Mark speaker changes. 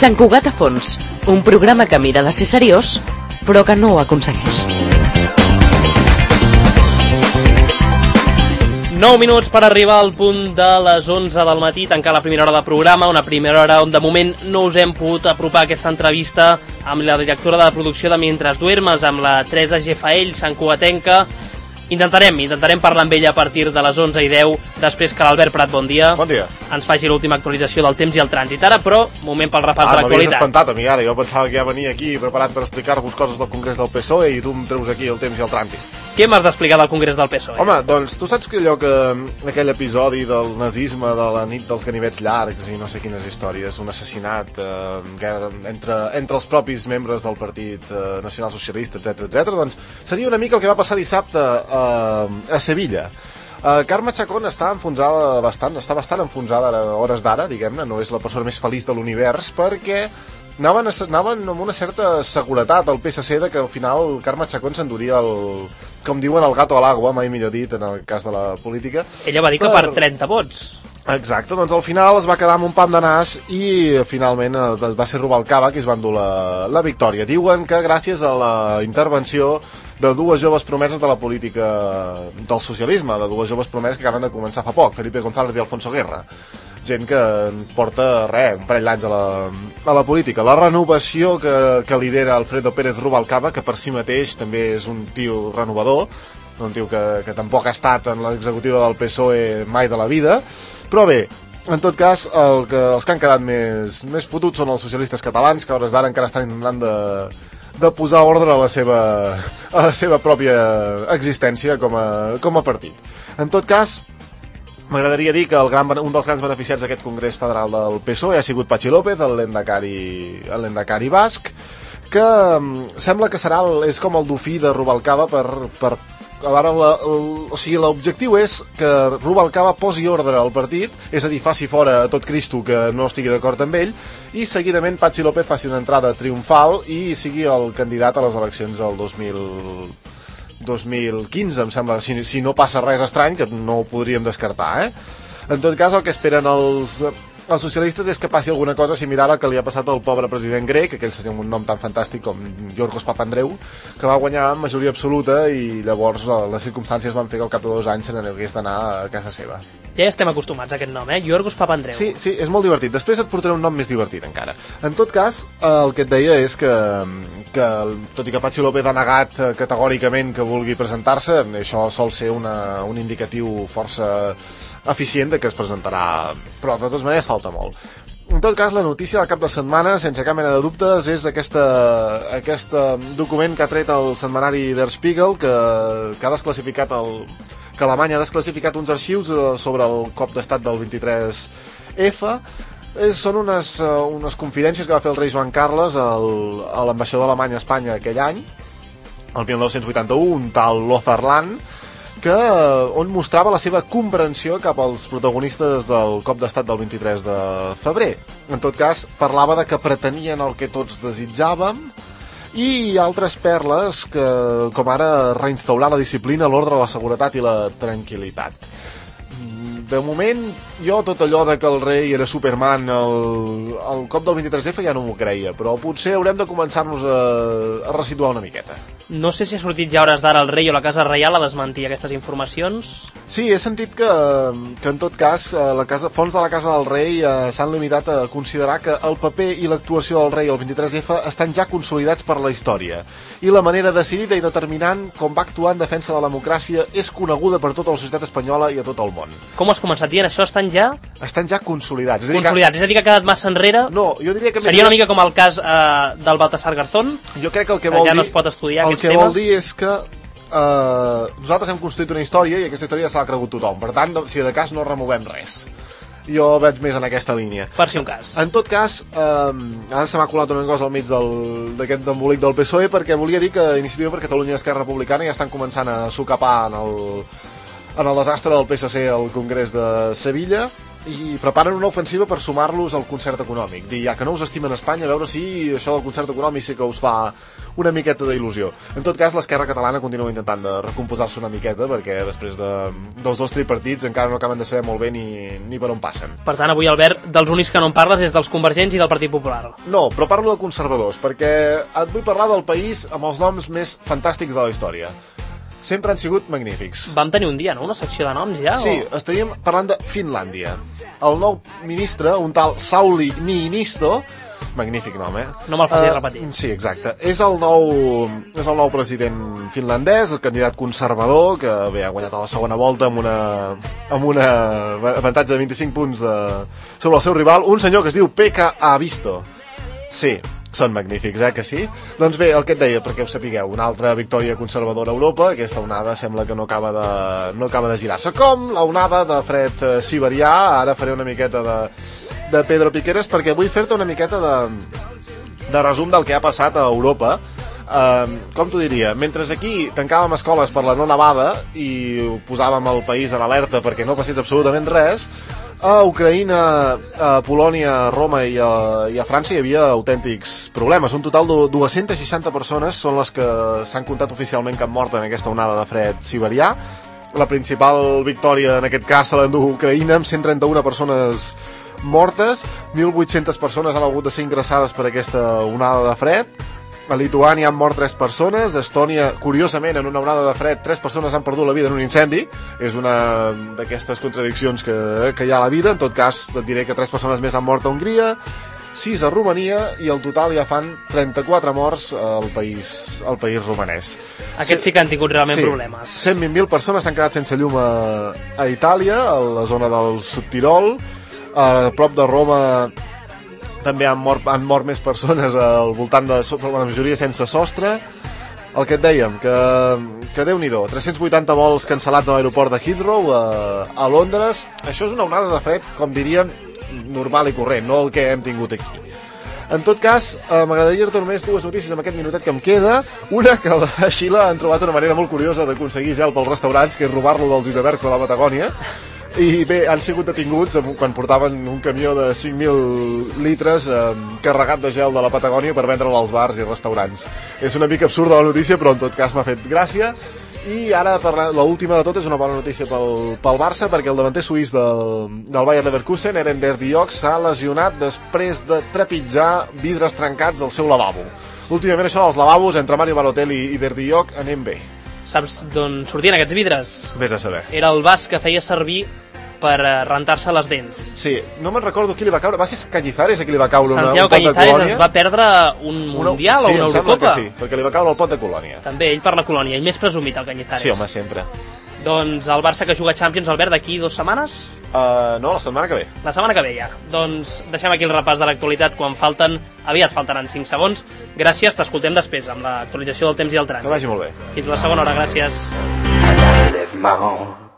Speaker 1: Sant Cugat a fons, un programa que mira de ser seriós, però que no ho aconsegueix.
Speaker 2: 9 minuts per arribar al punt de les 11 del matí, tancar la primera hora de programa, una primera hora on de moment no us hem pogut apropar aquesta entrevista amb la directora de producció de Mientras Duermes, amb la Teresa Gefaell, santcugatenca. Intentarem parlar amb ella a partir de les 11:10, després que l'Albert Prat, bon dia, ens faci l'última actualització del temps i el trànsit. Ara, però, moment pel repàs de l'actualitat.
Speaker 3: M'havies espantat a mi ara, jo pensava que ja venia aquí preparat per explicar-vos coses del Congrés del PSOE i tu em treus aquí el temps i el trànsit.
Speaker 2: Què m'has d'explicar del Congrés del PSOE?
Speaker 3: Home, doncs tu saps que allò aquell episodi del nazisme, de la nit dels ganivets llargs i no sé quines històries, un assassinat entre els propis membres del Partit Nacional Socialista, etc, doncs seria una mica el que va passar dissabte a Sevilla. Carme Chacón està bastant enfonsada a hores d'ara, diguem-ne, no és la persona més feliç de l'univers, perquè anaven amb una certa seguretat al PSC de que al final Carme Chacón s'enduria com diuen, el gato a l'agua, mai millor dit en el cas de la política.
Speaker 2: Ella va dir que per 30 vots.
Speaker 3: Exacte, doncs al final es va quedar amb un pam de nas i finalment va ser Rubalcaba qui es va endur la victòria. Diuen que gràcies a la intervenció de dues joves promeses de la política del socialisme, de dues joves promeses que acaben de començar fa poc, Felipe González i Alfonso Guerra, gent que porta un parell d'anys a la política. La renovació que lidera Alfredo Pérez Rubalcaba, que per si mateix també és un tio renovador, un tio que tampoc ha estat en l'executiva del PSOE mai de la vida, però bé, en tot cas, els que han quedat més fotuts són els socialistes catalans, que a hores d'ara encara estan intentant de posar ordre a la seva pròpia existència com a partit. En tot cas, m'agradaria dir que un dels grans beneficiats d'aquest Congrés Federal del PSOE ha sigut Patxi López, el lehendakari basc, que sembla que és com el dofí de Rubalcaba per o sigui, l'objectiu és que Rubalcaba posi ordre al partit, és a dir, faci fora a tot Cristo que no estigui d'acord amb ell, i seguidament Patxi López faci una entrada triomfal i sigui el candidat a les eleccions del 2015, em sembla, si no passa res estrany, que no ho podríem descartar, En tot cas, el que esperen els socialistes és que passi alguna cosa similar al que li ha passat al pobre president grec, aquell seria un nom tan fantàstic com Yorgos Papandreou, que va guanyar amb majoria absoluta i llavors les circumstàncies van fer que al cap de 2 anys se n'hagués d'anar a casa seva.
Speaker 2: Ja estem acostumats a aquest nom, Yorgos Papandreou.
Speaker 3: Sí, és molt divertit. Després et portaré un nom més divertit encara. En tot cas, el que et deia és que tot i que Patxi López ha negat categòricament que vulgui presentar-se, això sol ser un indicatiu força eficient de que es presentarà, però de totes maneres falta molt. En tot cas, la notícia del cap de setmana, sense cap mena de dubtes, és aquest document que ha tret el setmanari Der Spiegel, que ha desclassificat que Alemanya ha desclassificat uns arxius sobre el cop d'estat del 23F. Són unes confidències que va fer el rei Joan Carles a l'ambaixador d'Alemanya a Espanya aquell any, el 1981, un tal Lothar Lahn, on mostrava la seva comprensió cap als protagonistes del cop d'estat del 23 de febrer. En tot cas, parlava de que pretenien el que tots desitjàvem i altres perles com ara reinstaurar la disciplina, l'ordre, la seguretat i la tranquil·litat. De moment, jo tot allò de que el rei era Superman el cop del 23F ja no m'ho creia, però potser haurem de començar-nos a resituar una miqueta.
Speaker 2: No sé si ha sortit ja hores d'ara el rei o la Casa Reial a desmentir aquestes informacions.
Speaker 3: Sí, he sentit que en tot cas fons de la Casa del Rei s'han limitat a considerar que el paper i l'actuació del rei al 23F estan ja consolidats per la història i la manera decidida i determinant com va actuar en defensa de la democràcia és coneguda per tota la societat espanyola i a tot el món.
Speaker 2: Com has començat dient? Això estan ja
Speaker 3: consolidats.
Speaker 2: És a dir, que ha quedat massa enrere?
Speaker 3: No, jo diria que...
Speaker 2: Seria una mica com el cas del Baltasar Garzón?
Speaker 3: Jo crec que el que vol dir...
Speaker 2: Ja no es pot estudiar aquests temes?
Speaker 3: El que vol dir és que nosaltres hem construït una història i aquesta història se l'ha cregut tothom. Per tant, si de cas no removem res. Jo veig més en aquesta línia.
Speaker 2: Per si un cas.
Speaker 3: En tot cas, ara se m'ha colat una cosa al mig d'aquest embolic del PSOE perquè volia dir que Iniciativa per Catalunya i Esquerra Republicana ja estan començant a socapar en el desastre del PSC al Congrés de Sevilla i preparen una ofensiva per sumar-los al concert econòmic. Dir, ja que no us estimen a Espanya, a veure si això del concert econòmic sí que us fa una miqueta d'il·lusió. En tot cas, l'esquerra catalana continua intentant de recomposar-se una miqueta, perquè després dels dos tripartits encara no acaben de saber molt bé ni per on passen.
Speaker 2: Per tant, avui, Albert, dels únics que no en parles és dels convergents i del Partit Popular.
Speaker 3: No, però parlo de conservadors, perquè et vull parlar del país amb els noms més fantàstics de la història. Sempre han sigut magnífics.
Speaker 2: Vam tenir un dia, no?, una secció de noms ja?
Speaker 3: Sí, estaríem parlant de Finlàndia. El nou ministre, un tal Sauli Niinisto, magnífic nom,
Speaker 2: No me'l facis repetir.
Speaker 3: Sí, exacte. És el nou president finlandès, el candidat conservador, que bé, ha guanyat a la segona volta amb un avantatge de 25 punts sobre el seu rival, un senyor que es diu Pekka Haavisto. Sí, són magnífics, que sí? Doncs bé, el que et deia, perquè ho sapigueu, una altra victòria conservadora a Europa, aquesta onada sembla que no acaba de girar-se. Com la onada de fred siberià, ara faré una miqueta de Pedro Piqueras, perquè vull fer-te una miqueta de resum del que ha passat a Europa. Com t'ho diria? Mentre aquí tancàvem escoles per la no nevada i posàvem el país en alerta perquè no passés absolutament res, a Ucraïna, a Polònia, a Roma i a França hi havia autèntics problemes. Un total de 260 persones són les que s'han comptat oficialment que han mort en aquesta onada de fred siberià. La principal victòria en aquest cas se l'endú Ucraïna, amb 131 persones mortes, 1.800 persones han hagut de ser ingressades per aquesta onada de fred. A Lituània han mort 3 persones, a Estònia, curiosament, en una onada de fred, 3 persones han perdut la vida en un incendi. És una d'aquestes contradiccions que hi ha a la vida. En tot cas, et diré que 3 persones més han mort a Hongria, 6 a Romania, i el total ja fan 34 morts al país romanès.
Speaker 2: Aquests sí que han tingut realment problemes.
Speaker 3: 120.000 persones s'han quedat sense llum a Itàlia, a la zona del Sud-Tirol. A prop de Roma també han mort més persones al voltant de la majoria sense sostre. El que et dèiem, que Déu-n'hi-do, 380 vols cancel·lats a l'aeroport de Heathrow a Londres. Això és una onada de fred, com diríem, normal i corrent, no el que hem tingut aquí. En tot cas, m'agradaria dir-te només 2 notícies en aquest minutet que em queda. Una, que a Xile han trobat una manera molt curiosa d'aconseguir gel pels restaurants, que és robar-lo dels icebergs de la Patagònia. I bé, han sigut detinguts quan portaven un camió de 5.000 litres carregat de gel de la Patagònia per vendre'l als bars i restaurants. És una mica absurda la notícia, però en tot cas m'ha fet gràcia. I ara l'última de tot és una bona notícia pel Barça, perquè el davanter suís del Bayer Leverkusen, Eren Der Diok, s'ha lesionat després de trepitjar vidres trencats al seu lavabo. Últimament això dels lavabos entre Mario Balotelli i Der Diok anem bé.
Speaker 2: Saps d'on sortien aquests vidres?
Speaker 3: Vés a saber.
Speaker 2: Era el vas que feia servir per rentar-se les dents.
Speaker 3: Sí, no me'n recordo qui li va caure. Va ser Cañizares a qui li va caure
Speaker 2: Santiago
Speaker 3: un pot de Colònia.
Speaker 2: Cañizares es va perdre un Mundial o una Eurocopa.
Speaker 3: Sí, em sembla que sí, perquè li va caure el pot de Colònia.
Speaker 2: També, ell per la Colònia, ell més presumit, el Cañizares.
Speaker 3: Sí, home, sempre.
Speaker 2: Doncs el Barça que juga Champions, Albert, d'aquí 2 setmanes?
Speaker 3: No, la setmana que ve.
Speaker 2: La setmana que ve ja. Doncs deixem aquí el repàs de l'actualitat quan aviat faltaran 5 segons. Gràcies, t'escoltem després amb l'actualització del temps i el trànsit.
Speaker 3: Que vagi molt bé.
Speaker 2: Fins la segona hora, gràcies.